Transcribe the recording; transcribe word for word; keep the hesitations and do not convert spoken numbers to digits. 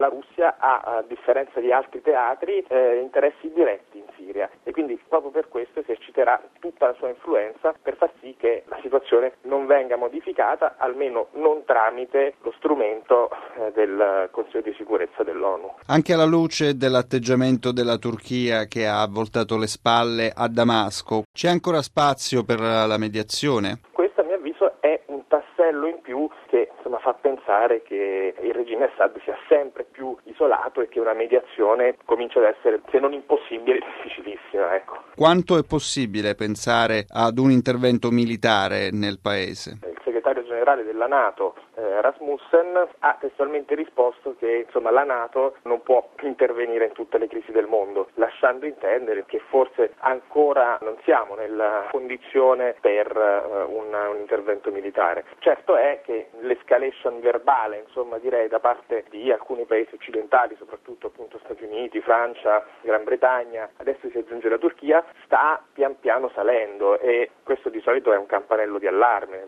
la Russia ha, a differenza di altri teatri, eh, interessi diretti in Siria e quindi proprio per questo eserciterà tutta la sua influenza per far sì che la situazione non venga modificata, almeno non tramite lo strumento eh, del Consiglio di sicurezza dell'ONU. Anche alla luce dell'atteggiamento della Turchia che ha voltato le spalle a Damasco, c'è ancora spazio per la mediazione? Questo a mio avviso è un tassello in più che insomma fa pensare che il regime Assad sia sempre più isolato e che una mediazione comincia ad essere, se non impossibile, difficilissima. Ecco. Quanto è possibile pensare ad un intervento militare nel paese? Il segretario generale della NATO, eh, Rasmussen, ha testualmente risposto che insomma la NATO non può intervenire in tutte le crisi del mondo, lasciando intendere che forse ancora non siamo nella condizione per eh, un, un intervento militare. Certo è che l'escalation verbale, insomma direi da parte di alcuni paesi occidentali, soprattutto appunto Stati Uniti, Francia, Gran Bretagna, adesso si aggiunge la Turchia, sta pian piano salendo e questo di solito è un campanello di allarme.